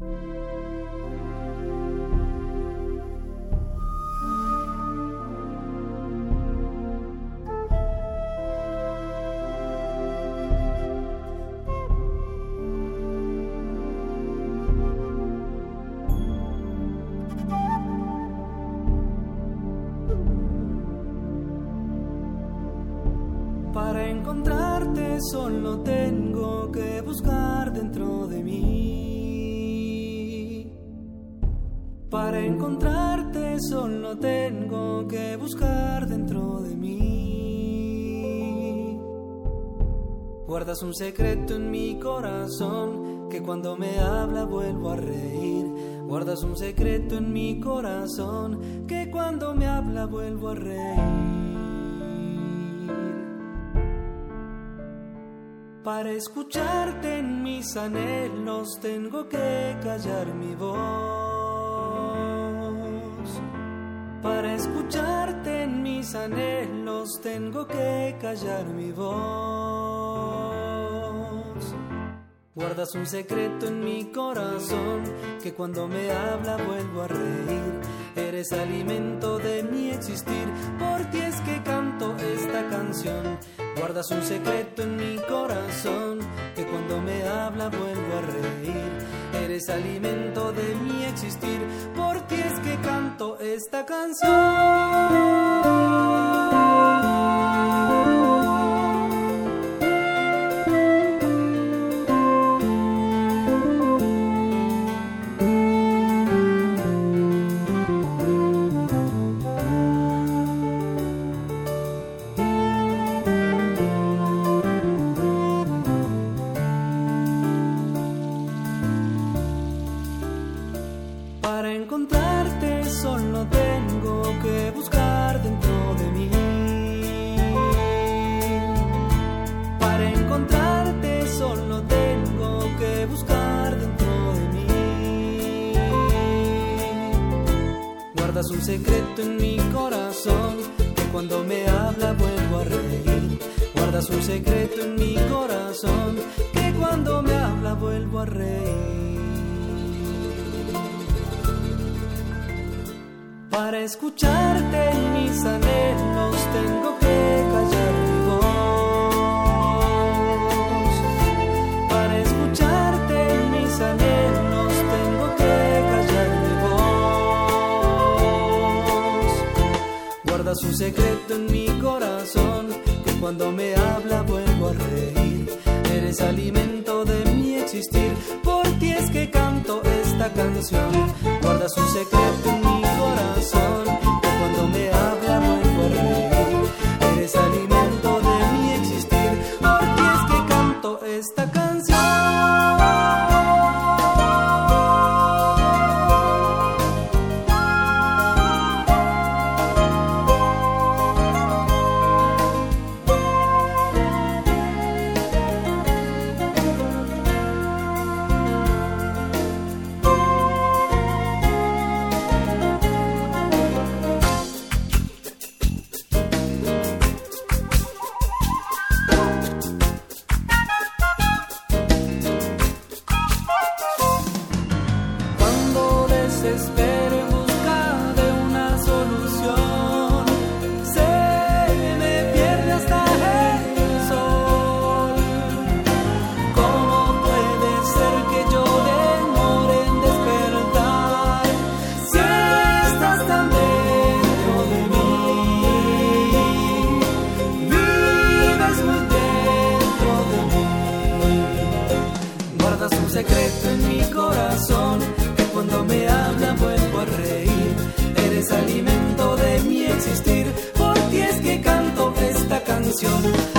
Para encontrarte solo tengo que buscar dentro de mí. Para encontrarte solo tengo que buscar dentro de mí. Guardas un secreto en mi corazón que cuando me habla vuelvo a reír. Guardas un secreto en mi corazón que cuando me habla vuelvo a reír. Para escucharte en mis anhelos tengo que callar mi voz. Para escucharte en mis anhelos tengo que callar mi voz. Guardas un secreto en mi corazón que cuando me habla vuelvo a reír. Eres alimento de mi existir, por ti es que canto esta canción. Guardas un secreto en mi corazón que cuando me habla vuelvo a reír. Eres alimento de mi existir, por ti es que canto esta canción. Para encontrarte solo tengo que buscar dentro de mí. Para encontrarte solo tengo que buscar dentro de mí. Guardas un secreto en mi corazón que cuando me habla vuelvo a reír. Guardas un secreto en mi corazón que cuando me habla vuelvo a reír. Para escucharte en mis anhelos tengo que callar mi voz. Para escucharte en mis anhelos tengo que callar mi voz. Guardas un secreto en mi corazón que cuando me habla vuelvo a reír. Eres alimento de mi existir, por ti es que canto esta canción. Guardas un secreto en mi corazón que cuando me habla vuelvo a reír. Eres alimento de mi existir, por ti es que canto esta canción. Desespero en busca de una solución, se me pierde hasta el sol. ¿Cómo puede ser que yo demore en despertar si estás tan dentro de mí? Vives muy dentro de mí. Guardas un secreto en mi corazón que cuando me habla vuelvo a reír. Eres alimento de mi existir, por ti es que canto esta canción.